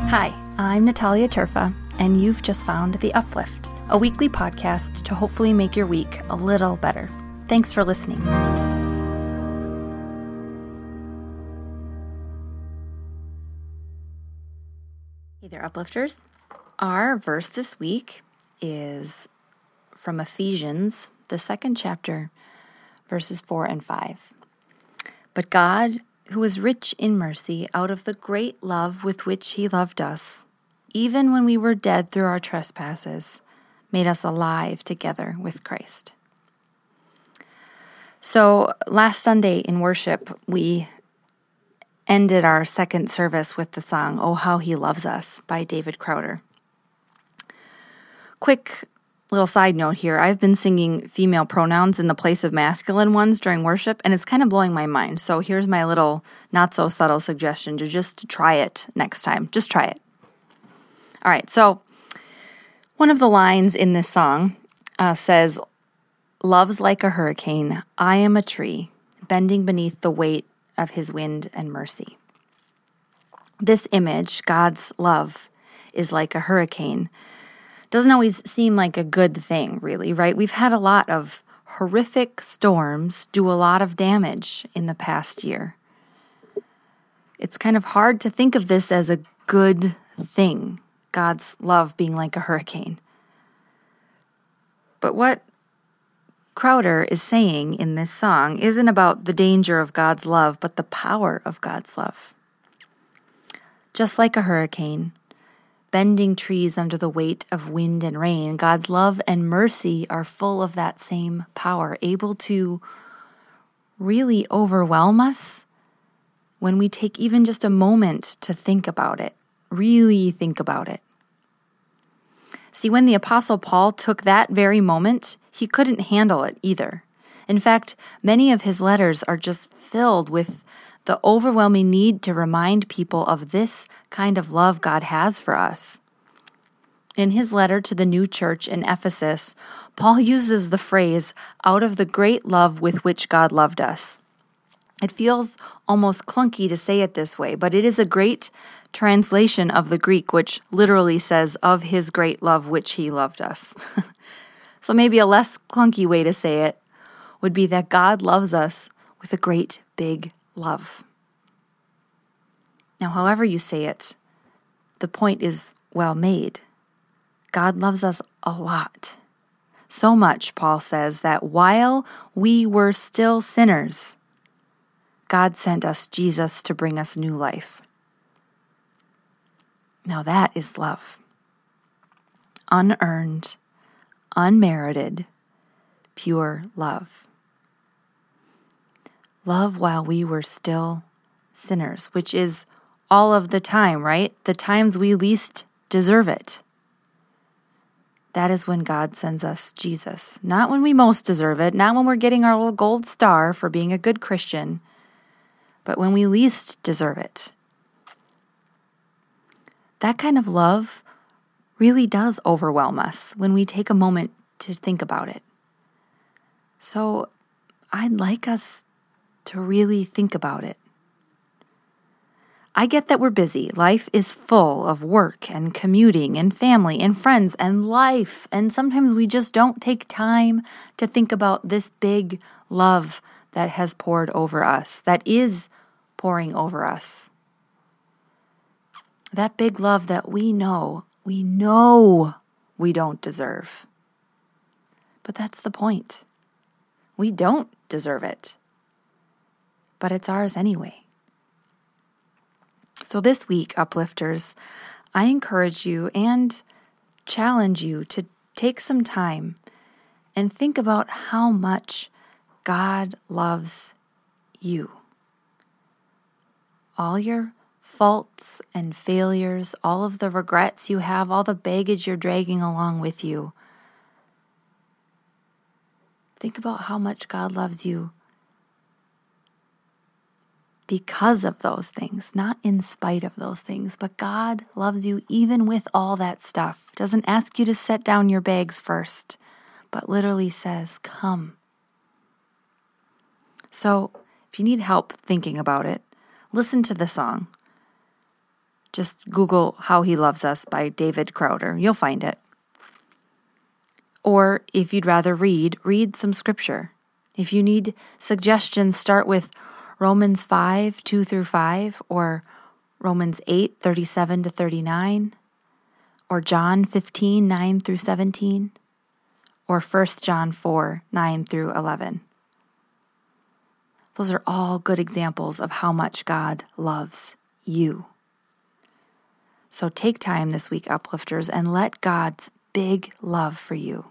Hi, I'm Natalia Turfa, and you've just found The Uplift, a weekly podcast to hopefully make your week a little better. Thanks for listening. Hey there, Uplifters. Our verse this week is from Ephesians, the 2nd chapter, verses 4 and 5. But God, who is rich in mercy, out of the great love with which he loved us, even when we were dead through our trespasses, made us alive together with Christ. So last Sunday in worship, we ended our second service with the song, "Oh, How He Loves Us" by David Crowder. Quick little side note here, I've been singing female pronouns in the place of masculine ones during worship, and it's kind of blowing my mind. So here's my little not-so-subtle suggestion to just try it next time. Just try it. All right, so one of the lines in this song says, "Love's like a hurricane, I am a tree, bending beneath the weight of his wind and mercy." This image, God's love, is like a hurricane. Doesn't always seem like a good thing, really, right? We've had a lot of horrific storms do a lot of damage in the past year. It's kind of hard to think of this as a good thing, God's love being like a hurricane. But what Crowder is saying in this song isn't about the danger of God's love, but the power of God's love. Just like a hurricane, bending trees under the weight of wind and rain, God's love and mercy are full of that same power, able to really overwhelm us when we take even just a moment to think about it, really think about it. See, when the Apostle Paul took that very moment, he couldn't handle it either. In fact, many of his letters are just filled with the overwhelming need to remind people of this kind of love God has for us. In his letter to the new church in Ephesus, Paul uses the phrase, "out of the great love with which God loved us." It feels almost clunky to say it this way, but it is a great translation of the Greek, which literally says, "of his great love which he loved us." So maybe a less clunky way to say it would be that God loves us with a great big love. Now, however you say it, the point is well made. God loves us a lot. So much, Paul says, that while we were still sinners, God sent us Jesus to bring us new life. Now that is love. Unearned, unmerited, pure love. Love while we were still sinners, which is all of the time, right? The times we least deserve it. That is when God sends us Jesus. Not when we most deserve it, not when we're getting our little gold star for being a good Christian, but when we least deserve it. That kind of love really does overwhelm us when we take a moment to think about it. So I'd like us to really think about it. I get that we're busy. Life is full of work and commuting and family and friends and life. And sometimes we just don't take time to think about this big love that has poured over us, that is pouring over us. That big love that we know we don't deserve. But that's the point. We don't deserve it. But it's ours anyway. So this week, Uplifters, I encourage you and challenge you to take some time and think about how much God loves you. All your faults and failures, all of the regrets you have, all the baggage you're dragging along with you. Think about how much God loves you because of those things, not in spite of those things. But God loves you even with all that stuff. Doesn't ask you to set down your bags first, but literally says, come. So if you need help thinking about it, listen to the song. Just Google How He Loves Us by David Crowder. You'll find it. Or if you'd rather read some scripture. If you need suggestions, start with Romans 5, 2 through 5, or Romans 8, 37 to 39, or John 15, 9 through 17, or 1 John 4, 9 through 11. Those are all good examples of how much God loves you. So take time this week, Uplifters, and let God's big love for you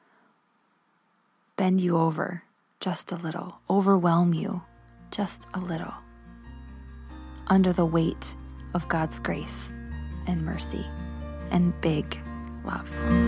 bend you over just a little, overwhelm you just a little, under the weight of God's grace and mercy and big love.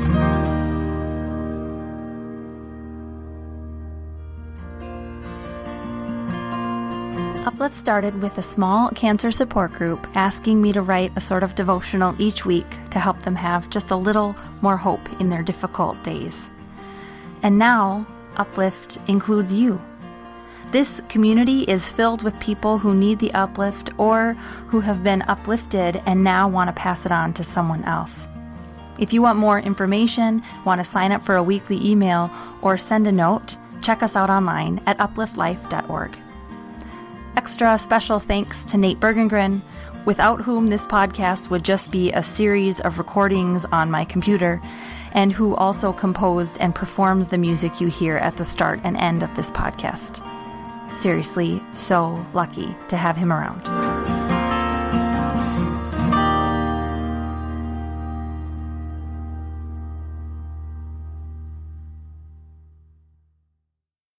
Uplift started with a small cancer support group asking me to write a sort of devotional each week to help them have just a little more hope in their difficult days. And now, Uplift includes you. This community is filled with people who need the uplift or who have been uplifted and now want to pass it on to someone else. If you want more information, want to sign up for a weekly email, or send a note, check us out online at upliftlife.org. Extra special thanks to Nate Bergengren, without whom this podcast would just be a series of recordings on my computer, and who also composed and performs the music you hear at the start and end of this podcast. Seriously, so lucky to have him around.